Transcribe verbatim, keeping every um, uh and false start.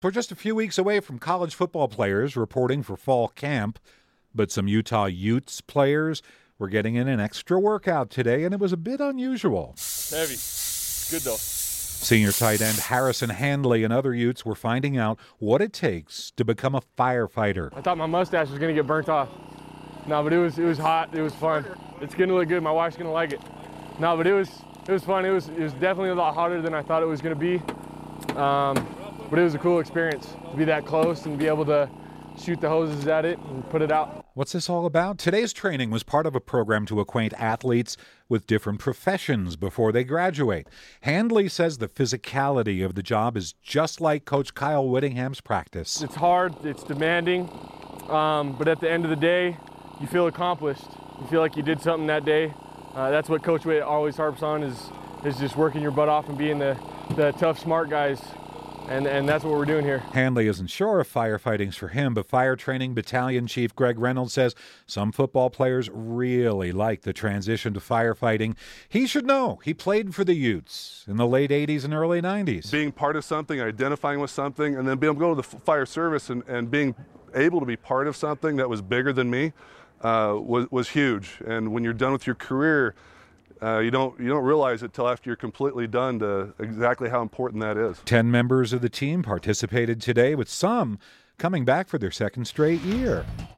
We're just a few weeks away from college football players reporting for fall camp, but some Utah Utes players were getting in an extra workout today, and it was a bit unusual. Heavy. Good, though. Senior tight end Harrison Handley and other Utes were finding out what it takes to become a firefighter. I thought my mustache was going to get burnt off. No, but it was it was hot. It was fun. It's going to look good. My wife's going to like it. No, but it was it was fun. It was it was definitely a lot hotter than I thought it was going to be. Um, but it was a cool experience to be that close and be able to shoot the hoses at it and put it out. What's this all about? Today's training was part of a program to acquaint athletes with different professions before they graduate. Handley says the physicality of the job is just like Coach Kyle Whittingham's practice. It's hard, it's demanding, um, but at the end of the day, you feel accomplished. You feel like you did something that day. Uh, that's what Coach Whit always harps on is, is just working your butt off and being the, the tough, smart guys. And, and that's what we're doing here. Handley isn't sure if firefighting's for him, but Fire Training Battalion Chief Greg Reynolds says some football players really like the transition to firefighting. He should know. He played for the Utes in the late eighties and early nineties. Being part of something, identifying with something, and then being able to go to the fire service and, and being able to be part of something that was bigger than me uh, was, was huge. And when you're done with your career, Uh, you don't you don't realize it till after you're completely done to exactly how important that is. Ten members of the team participated today, with some coming back for their second straight year.